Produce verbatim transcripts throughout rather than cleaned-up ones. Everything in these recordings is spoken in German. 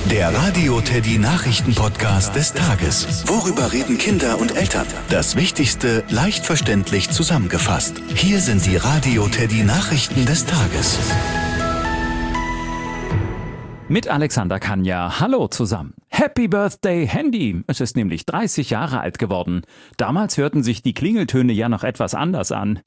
Der Radio Teddy Nachrichten-Podcast des Tages. Worüber reden Kinder und Eltern? Das Wichtigste leicht verständlich zusammengefasst. Hier sind die Radio Teddy Nachrichten des Tages. Mit Alexander Kanja. Hallo zusammen. Happy Birthday Handy. Es ist nämlich dreißig Jahre alt geworden. Damals hörten sich die Klingeltöne ja noch etwas anders an.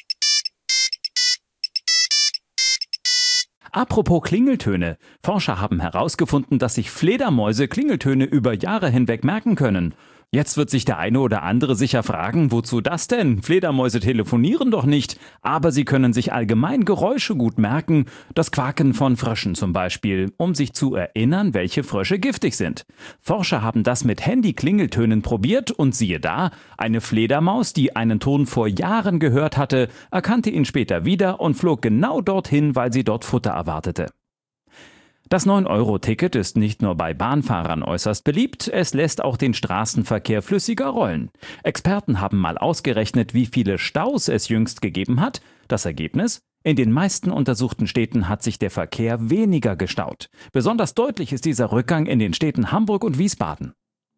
Apropos Klingeltöne. Forscher haben herausgefunden, dass sich Fledermäuse Klingeltöne über Jahre hinweg merken können. Jetzt wird sich der eine oder andere sicher fragen, wozu das denn? Fledermäuse telefonieren doch nicht, aber sie können sich allgemein Geräusche gut merken, das Quaken von Fröschen zum Beispiel, um sich zu erinnern, welche Frösche giftig sind. Forscher haben das mit Handy-Klingeltönen probiert und siehe da, eine Fledermaus, die einen Ton vor Jahren gehört hatte, erkannte ihn später wieder und flog genau dorthin, weil sie dort Futter erwartete. Das neun Euro Ticket ist nicht nur bei Bahnfahrern äußerst beliebt, es lässt auch den Straßenverkehr flüssiger rollen. Experten haben mal ausgerechnet, wie viele Staus es jüngst gegeben hat. Das Ergebnis? In den meisten untersuchten Städten hat sich der Verkehr weniger gestaut. Besonders deutlich ist dieser Rückgang in den Städten Hamburg und Wiesbaden.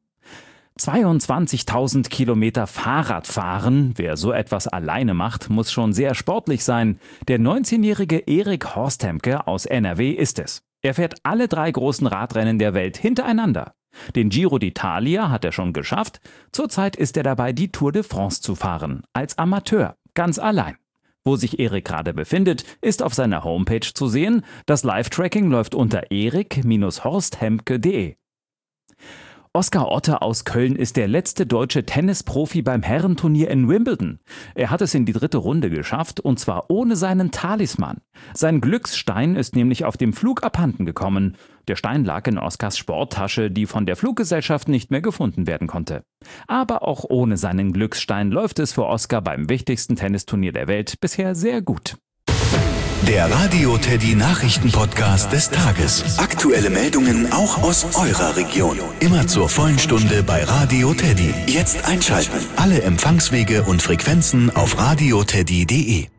zweiundzwanzigtausend Kilometer Fahrrad fahren, wer so etwas alleine macht, muss schon sehr sportlich sein. Der neunzehnjährige Erik Horstemke aus N R W ist es. Er fährt alle drei großen Radrennen der Welt hintereinander. Den Giro d'Italia hat er schon geschafft. Zurzeit ist er dabei, die Tour de France zu fahren. Als Amateur, ganz allein. Wo sich Erik gerade befindet, ist auf seiner Homepage zu sehen. Das Live-Tracking läuft unter erik Bindestrich horstemke punkt de. Oskar Otte aus Köln ist der letzte deutsche Tennisprofi beim Herrenturnier in Wimbledon. Er hat es in die dritte Runde geschafft, und zwar ohne seinen Talisman. Sein Glücksstein ist nämlich auf dem Flug abhanden gekommen. Der Stein lag in Oskars Sporttasche, die von der Fluggesellschaft nicht mehr gefunden werden konnte. Aber auch ohne seinen Glücksstein läuft es für Oskar beim wichtigsten Tennisturnier der Welt bisher sehr gut. Der Radio Teddy Nachrichten-Podcast des Tages. Aktuelle Meldungen auch aus eurer Region. Immer zur vollen Stunde bei Radio Teddy. Jetzt einschalten. Alle Empfangswege und Frequenzen auf radio teddy punkt de.